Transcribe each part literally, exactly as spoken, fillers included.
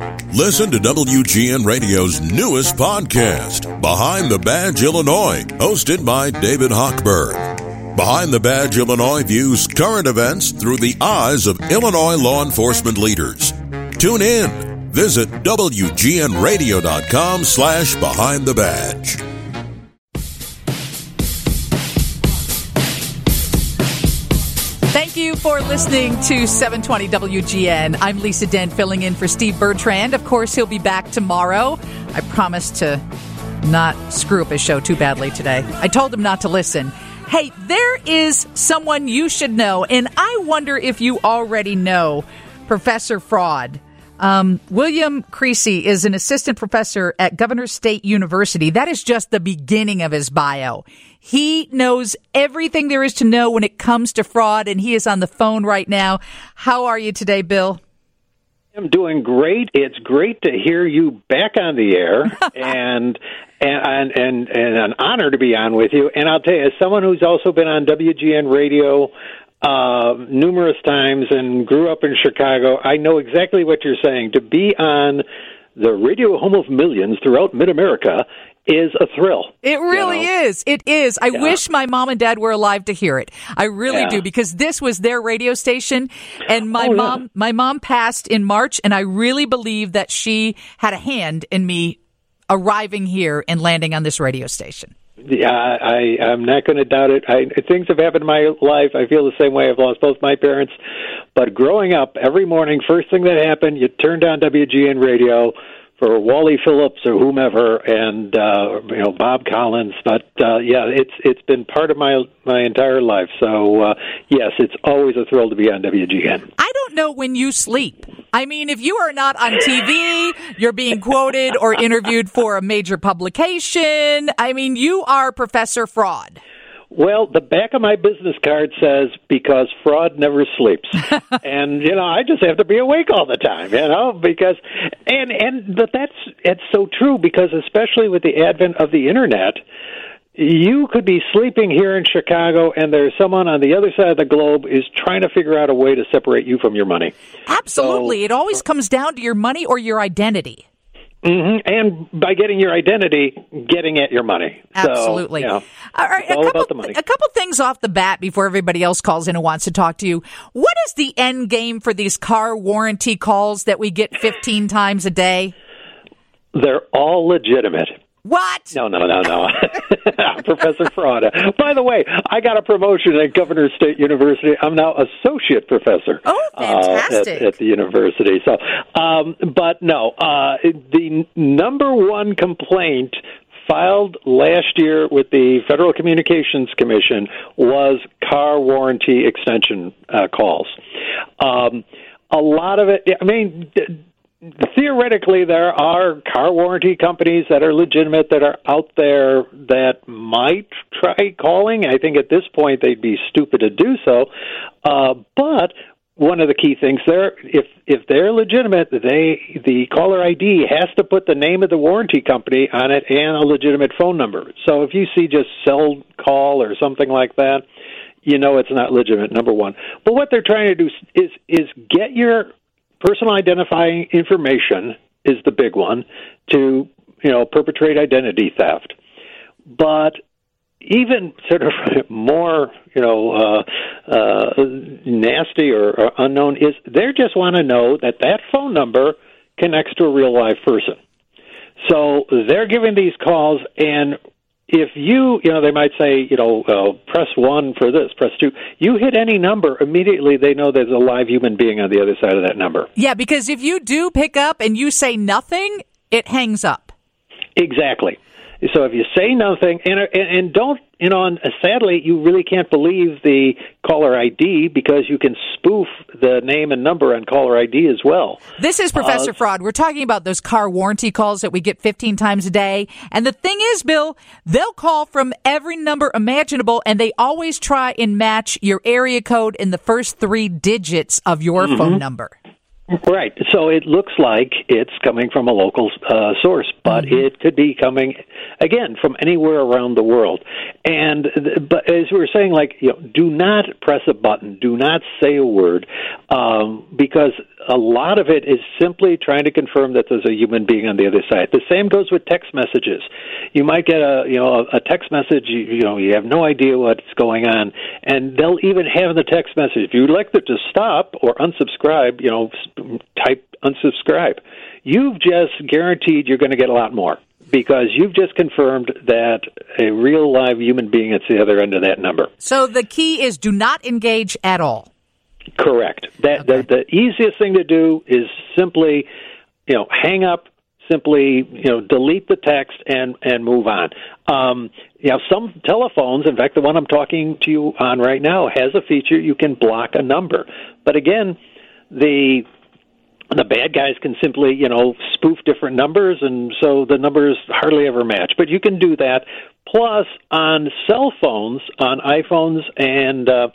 Listen to W G N Radio's newest podcast, Behind the Badge Illinois, hosted by David Hochberg. Behind the Badge Illinois views current events through the eyes of Illinois law enforcement leaders. Tune in. Visit W G N radio dot com slash behind the badge. Thank you for listening to seven twenty W G N. I'm Lisa Dent, filling in for Steve Bertrand. Of course, he'll be back tomorrow. I promised to not screw up his show too badly today. I told him not to listen. Hey, there is someone you should know, and I wonder if you already know Professor Fraud. Um, William Creasy is an assistant professor at Governor State University. That is just the beginning of his bio. He knows everything there is to know when it comes to fraud, and he is on the phone right now. How are you today, Bill? I'm doing great. It's great to hear you back on the air, and, and and and an honor to be on with you. And I'll tell you, as someone who's also been on W G N Radio uh, numerous times and grew up in Chicago, I know exactly what you're saying. To be on the radio home of millions throughout mid-America is a thrill. It really you know? is. It is. I yeah. wish my mom and dad were alive to hear it. I really yeah. do, because this was their radio station, and my oh, mom yeah. my mom passed in March, and I really believe that she had a hand in me arriving here and landing on this radio station. Yeah, I, I'm not going to doubt it. I, things have happened in my life. I feel the same way. I've lost both my parents. But growing up, every morning, first thing that happened, you turned on W G N Radio for Wally Phillips or whomever, and uh, you know Bob Collins. But uh, yeah, it's it's been part of my my entire life. So uh, yes, it's always a thrill to be on W G N. I don't know when you sleep. I mean, if you are not on T V, you're being quoted or interviewed for a major publication. I mean, you are Professor Fraud. Well, the back of my business card says, because fraud never sleeps. And, you know, I just have to be awake all the time, you know, because, and, and, but that's, it's so true, because especially with the advent of the Internet, you could be sleeping here in Chicago, and there's someone on the other side of the globe is trying to figure out a way to separate you from your money. Absolutely. So, it always comes down to your money or your identity. Mm-hmm. And by getting your identity, getting at your money. Absolutely. So, yeah, all right, it's all a couple, about the money. A couple things off the bat before everybody else calls in and wants to talk to you. What is the end game for these car warranty calls that we get fifteen times a day? They're all legitimate. What? No, no, no, no. Professor Fraud. By the way, I got a promotion at Governor State University. I'm now associate professor. Oh, fantastic. Uh, at, at the university. So, um, but no, uh, the number one complaint filed last year with the Federal Communications Commission was car warranty extension uh, calls. Um, a lot of it, I mean, theoretically, there are car warranty companies that are legitimate that are out there that might try calling. I think at this point they'd be stupid to do so. Uh, but one of the key things there, if if they're legitimate, they the caller I D has to put the name of the warranty company on it and a legitimate phone number. So if you see just cell call or something like that, you know it's not legitimate, number one. But what they're trying to do is is get your personal identifying information is the big one to, you know, perpetrate identity theft. But even sort of more, you know, uh, uh, nasty or, or unknown is they just want to know that that phone number connects to a real live person. So they're giving these calls, and if you, you know, they might say, you know, uh, press one for this, press two. You hit any number, immediately they know there's a live human being on the other side of that number. Yeah, because if you do pick up and you say nothing, it hangs up. Exactly. So if you say nothing, and, and, and don't, you know, and sadly, you really can't believe the caller I D because you can spoof the name and number on caller I D as well. This is Professor uh, Fraud. We're talking about those car warranty calls that we get fifteen times a day. And the thing is, Bill, they'll call from every number imaginable, and they always try and match your area code in the first three digits of your mm-hmm. phone number. Right. So it looks like it's coming from a local uh, source, but mm-hmm. it could be coming, again, from anywhere around the world. And but as we were saying, like, you know, do not press a button, do not say a word, um, because a lot of it is simply trying to confirm that there's a human being on the other side. The same goes with text messages. You might get a you know a text message, you, you know, you have no idea what's going on, and they'll even have in the text message, if you'd like them to stop or unsubscribe, you know, type unsubscribe. You've just guaranteed you're going to get a lot more, because you've just confirmed that a real live human being is the other end of that number. So the key is do not engage at all. Correct. That okay. the, the easiest thing to do is simply, you know, hang up, simply, you know, delete the text and, and move on. Um, you know, some telephones, in fact, the one I'm talking to you on right now, has a feature you can block a number. But again, the the bad guys can simply, you know, spoof different numbers, and so the numbers hardly ever match. But you can do that. Plus, on cell phones, on iPhones and uh,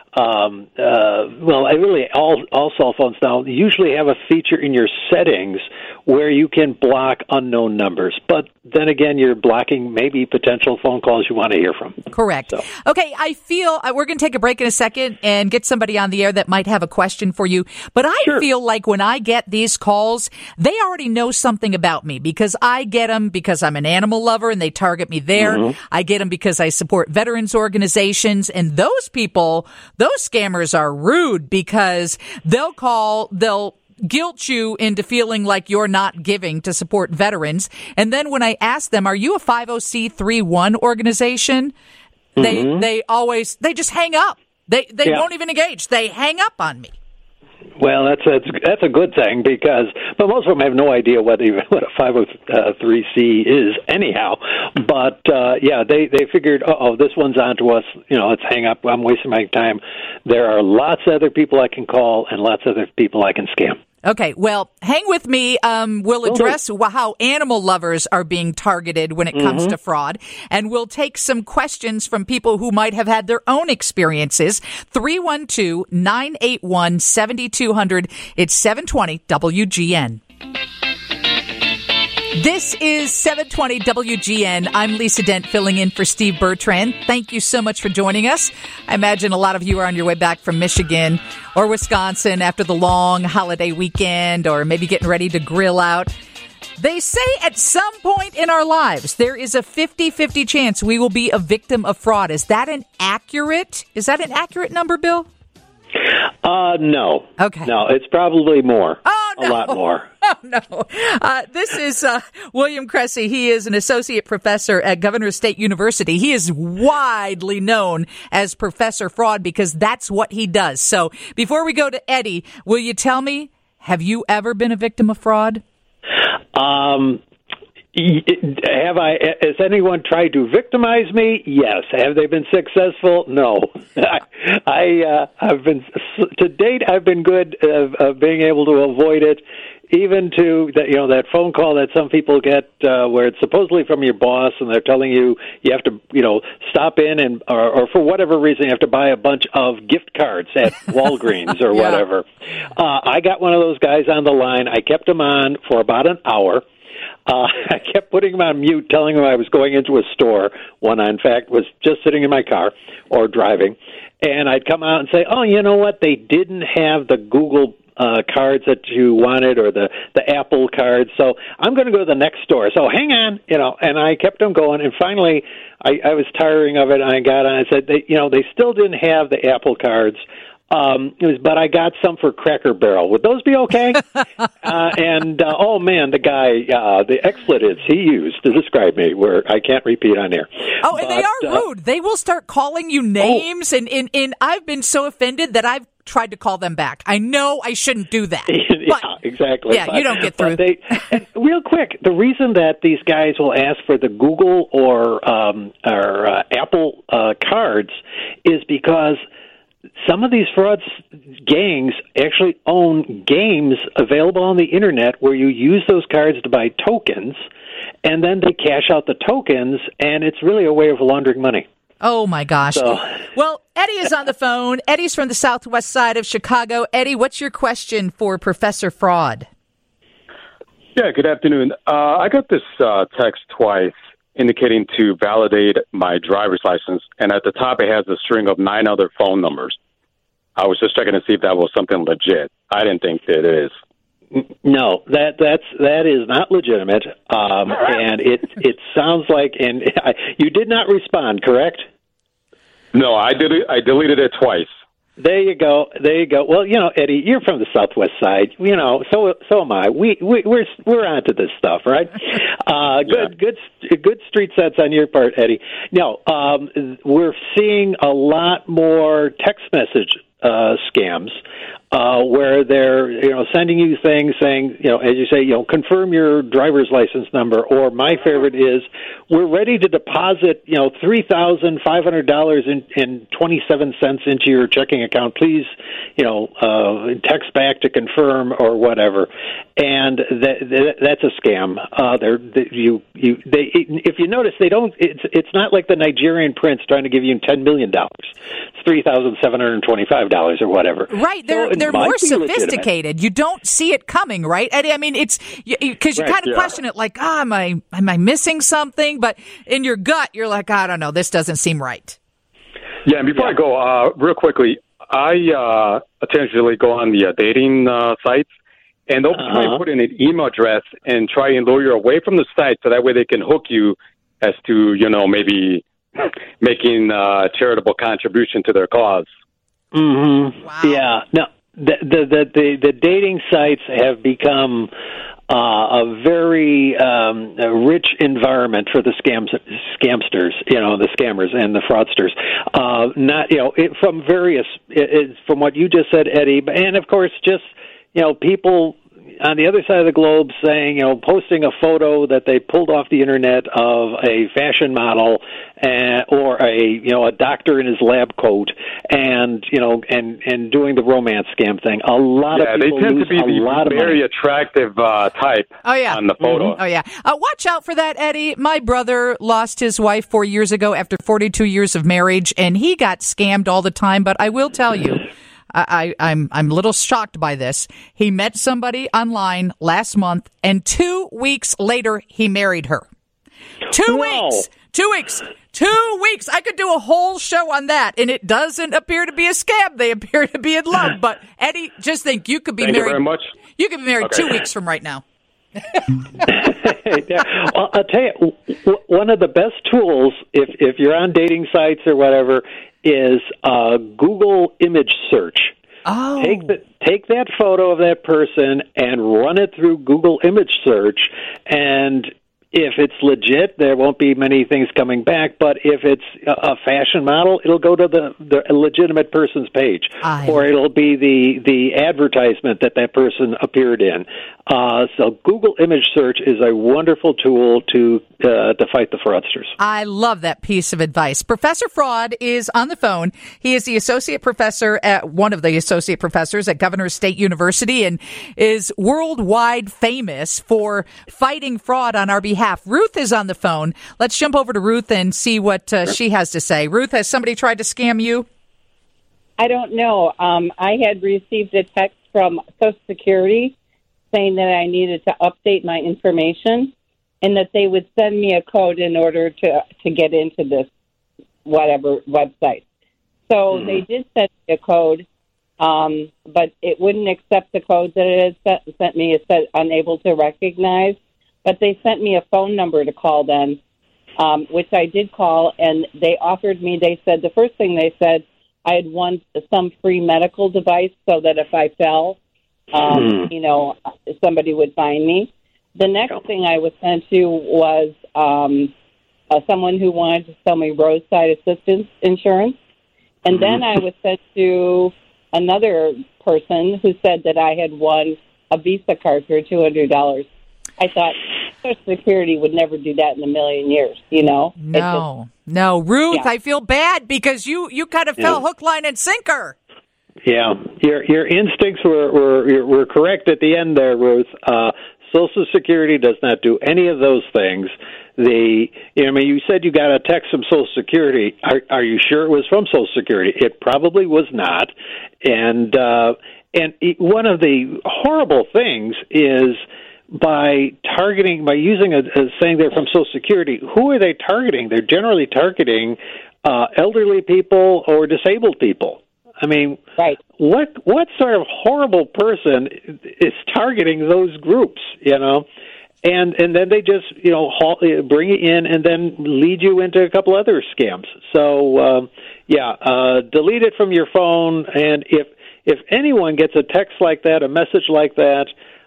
Um, uh, well, I really all all cell phones now usually have a feature in your settings where you can block unknown numbers. But then again, you're blocking maybe potential phone calls you want to hear from. Correct. So. Okay, I feel uh, we're going to take a break in a second and get somebody on the air that might have a question for you. But I sure. feel like when I get these calls, they already know something about me, because I get them because I'm an animal lover and they target me there. Mm-hmm. I get them because I support veterans organizations, and those people, those scammers are rude, because they'll call, they'll guilt you into feeling like you're not giving to support veterans. And then when I ask them, are you a five oh C three one organization? Mm-hmm. They they always, they just hang up. They they yeah. won't even engage. They hang up on me. Well, that's that's that's a good thing, because, but most of them have no idea what even what a five oh three C is anyhow. But uh, yeah, they they figured, oh, this one's on to us. You know, let's hang up. I'm wasting my time. There are lots of other people I can call and lots of other people I can scam. Okay, well, hang with me. Um, we'll address how animal lovers are being targeted when it comes mm-hmm. to fraud, and we'll take some questions from people who might have had their own experiences. three one two, nine eight one, seven two zero zero. It's seven twenty W G N. This is seven twenty W G N. I'm Lisa Dent, filling in for Steve Bertrand. Thank you so much for joining us. I imagine a lot of you are on your way back from Michigan or Wisconsin after the long holiday weekend, or maybe getting ready to grill out. They say at some point in our lives, there is a fifty-fifty chance we will be a victim of fraud. Is that an accurate, is that an accurate number, Bill? Uh, no. Okay. No, it's probably more. Oh, no. A lot more. Oh, no. Uh, this is uh, William Cressy. He is an associate professor at Governor State University. He is widely known as Professor Fraud because that's what he does. So before we go to Eddie, will you tell me, have you ever been a victim of fraud? Um. Have I? Has anyone tried to victimize me? Yes. Have they been successful? No. I, I uh, have been to date. I've been good of, of being able to avoid it. Even to that, you know, that phone call that some people get uh, where it's supposedly from your boss, and they're telling you you have to, you know, stop in and, or, or for whatever reason, you have to buy a bunch of gift cards at Walgreens or yeah. whatever. Uh, I got one of those guys on the line. I kept him on for about an hour. Uh, I kept putting him on mute, telling him I was going into a store when I, in fact, was just sitting in my car or driving. And I'd come out and say, oh, you know what? They didn't have the Google uh, cards that you wanted, or the, the Apple cards. So I'm going to go to the next store. So hang on, you know, and I kept them going. And finally, I, I was tiring of it. And I got on and said, they, you know, they still didn't have the Apple cards. Um, it was, but I got some for Cracker Barrel. Would those be okay? uh, and, uh, oh man, the guy, uh, the expletives he used to describe me were, I can't repeat on air. Oh, and but, they are uh, rude. They will start calling you names, oh. and, and, and I've been so offended that I've tried to call them back. I know I shouldn't do that. yeah, but, exactly. Yeah, but, you don't get through. They, and real quick, the reason that these guys will ask for the Google or, um, or uh, Apple uh, cards is because some of these fraud gangs actually own games available on the internet where you use those cards to buy tokens, and then they cash out the tokens, and it's really a way of laundering money. Oh, my gosh. So, well, Eddie is on the phone. Eddie's from the southwest side of Chicago. Eddie, what's your question for Professor Fraud? Yeah, good afternoon. Uh, I got this uh, text twice indicating to validate my driver's license, and at the top it has a string of nine other phone numbers. I was just checking to see if that was something legit. I didn't think that it is. no, that that's that is not legitimate, um, and it it sounds like, and you did not respond, correct? No, I did it. I deleted it twice. There you go. There you go. Well, you know, Eddie, you're from the Southwest side. You know, so so am I. We we we're we're onto this stuff, right? Uh, good, yeah. good, good street sense on your part, Eddie. No, um, we're seeing a lot more text message uh, scams. Uh, where they're, you know, sending you things saying, you know, as you say, you know, confirm your driver's license number, or my favorite is, we're ready to deposit, you know, three thousand five hundred dollars in, in twenty-seven cents into your checking account. Please, you know, uh, text back to confirm or whatever. And that, that, that's a scam. Uh, they're, they, you, you, they, if you notice, they don't, it's, it's not like the Nigerian prince trying to give you ten million dollars. It's three thousand seven hundred twenty-five dollars or whatever. Right. They're, so they're more sophisticated. Legitimate. You don't see it coming, right, Eddie? I mean, it's because you, you, right, kind of yeah. question it, like, ah, oh, am I am I missing something? But in your gut, you're like, I don't know, this doesn't seem right. Yeah, and before yeah. I go, uh, real quickly, I uh, potentially go on the uh, dating uh, sites, and they'll uh-huh. try and put in an email address and try and lure you away from the site, so that way they can hook you as to, you know, maybe making a charitable contribution to their cause. Mm-hmm. Wow. Yeah. No. The, the the the the dating sites have become uh, a very um, a rich environment for the scams scamsters, you know, the scammers and the fraudsters. Uh, not you know it, from various it, it, from what you just said, Eddie, and of course just you know people on the other side of the globe saying, you know, posting a photo that they pulled off the internet of a fashion model uh, or a, you know, a doctor in his lab coat and, you know, and, and doing the romance scam thing. A lot yeah, of people they tend lose to be a the lot of very money. attractive uh, type oh, yeah. on the photo. Mm-hmm. Oh, yeah. Uh, watch out for that, Eddie. My brother lost his wife four years ago after forty-two years of marriage, and he got scammed all the time. But I will tell you, I, I'm I'm a little shocked by this. He met somebody online last month, and two weeks later, he married her. Two Whoa. weeks, two weeks, two weeks. I could do a whole show on that, and it doesn't appear to be a scam. They appear to be in love. But Eddie, just think you could be Thank married. You very much. You could be married okay. two weeks from right now. yeah. Well, I'll tell you, w- one of the best tools, if if you're on dating sites or whatever, is uh, Google image search. Oh. Take the, take that photo of that person and run it through Google image search, and if it's legit, there won't be many things coming back. But if it's a fashion model, it'll go to the, the legitimate person's page, I... or it'll be the, the advertisement that that person appeared in. Uh, so Google image search is a wonderful tool to uh, to fight the fraudsters. I love that piece of advice. Professor Fraud is on the phone. He is the associate professor at one of the associate professors at Governors State University and is worldwide famous for fighting fraud on our behalf. Ruth is on the phone. Let's jump over to Ruth and see what uh, she has to say. Ruth, has somebody tried to scam you? I don't know. Um, I had received a text from Social Security saying that I needed to update my information and that they would send me a code in order to to get into this whatever website. So mm-hmm. they did send me a code, um, but it wouldn't accept the code that it had sent, sent me. It said unable to recognize. But they sent me a phone number to call then, um, which I did call, and they offered me, they said, the first thing they said, I had won some free medical device so that if I fell, um, mm. you know, somebody would find me. The next thing I was sent to was um, uh, someone who wanted to sell me roadside assistance insurance. And then I was sent to another person who said that I had won a Visa card for two hundred dollars. I thought Social Security would never do that in a million years, you know? No, just, no. Ruth, yeah. I feel bad because you, you kind of fell yeah. hook, line, and sinker. Yeah, your your instincts were, were were correct at the end there, Ruth. Uh, Social Security does not do any of those things. The, you know, I mean, you said you got a text from Social Security. Are, are you sure it was from Social Security? It probably was not. And uh, and one of the horrible things is by targeting, by using a, a saying they're from Social Security, who are they targeting? They're generally targeting uh, elderly people or disabled people. I mean, right. what what sort of horrible person is targeting those groups, you know? And and then they just, you know, haul, bring it in and then lead you into a couple other scams. So, um, yeah, uh, delete it from your phone. And if if anyone gets a text like that, a message like that,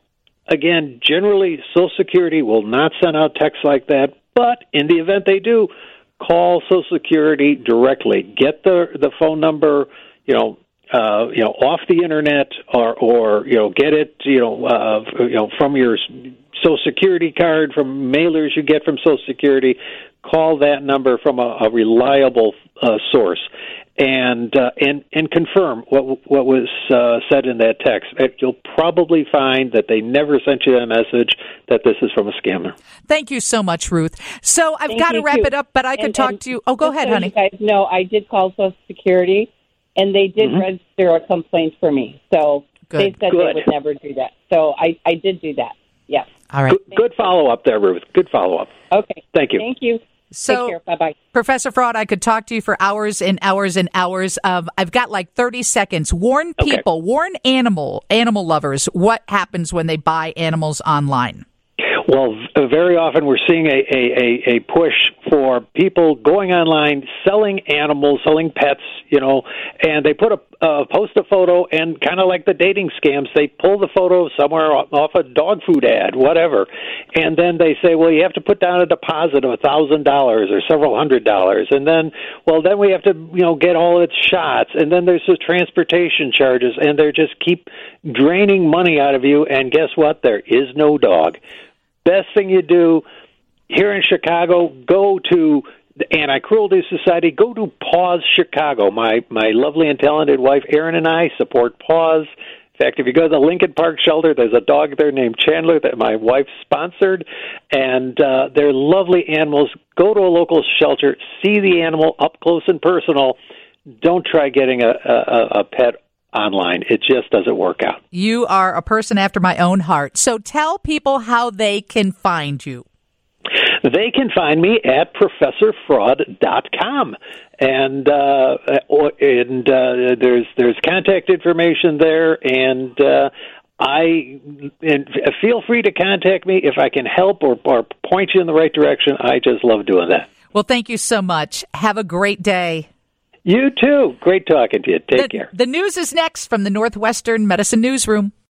again, generally, Social Security will not send out texts like that. But in the event they do, call Social Security directly. Get the the phone number, you know, uh, you know, off the internet, or or you know, get it, you know, uh, you know, from your Social Security card, from mailers you get from Social Security. Call that number from a, a reliable uh, source, and uh, and and confirm what what was uh, said in that text. You'll probably find that they never sent you a message that this is from a scammer. Thank you so much, Ruth. So I've Thank got to wrap too. it up, but I could and, talk and to you. Oh, go ahead, so honey. You guys know I did call Social Security, and they did mm-hmm. register a complaint for me. So Good. they said Good. they would never do that. So I, I did do that. Yes. All right. Good, good follow-up there, Ruth. Good follow-up. Okay. Thank you. Thank you. So, Take care. Bye-bye. Professor Fraud, I could talk to you for hours and hours and hours. Of, I've got like thirty seconds. Warn people, okay. warn animal animal lovers what happens when they buy animals online. Well, very often we're seeing a, a, a push for people going online, selling animals, selling pets, you know, and they put a uh, post a photo, and kind of like the dating scams, they pull the photo somewhere off a dog food ad, whatever, and then they say, well, you have to put down a deposit of a thousand dollars or several hundred dollars, and then, well, then we have to, you know, get all its shots, and then there's the transportation charges, and they just keep draining money out of you, and guess what? There is no dog. Best thing you do here in Chicago, go to the Anti-Cruelty Society, go to Paws Chicago. My my lovely and talented wife, Erin, and I support Paws. In fact, if you go to the Lincoln Park shelter, there's a dog there named Chandler that my wife sponsored, and uh, they're lovely animals. Go to a local shelter, see the animal up close and personal. Don't try getting a, a, a pet online. It just doesn't work out. You are a person after my own heart. So tell people how they can find you. They can find me at professor fraud dot com, and uh, and uh, there's there's contact information there, and uh, I and feel free to contact me if I can help or, or point you in the right direction. I just love doing that. Well, thank you so much. Have a great day. You too. Great talking to you. Take the, care. The news is next from the Northwestern Medicine Newsroom.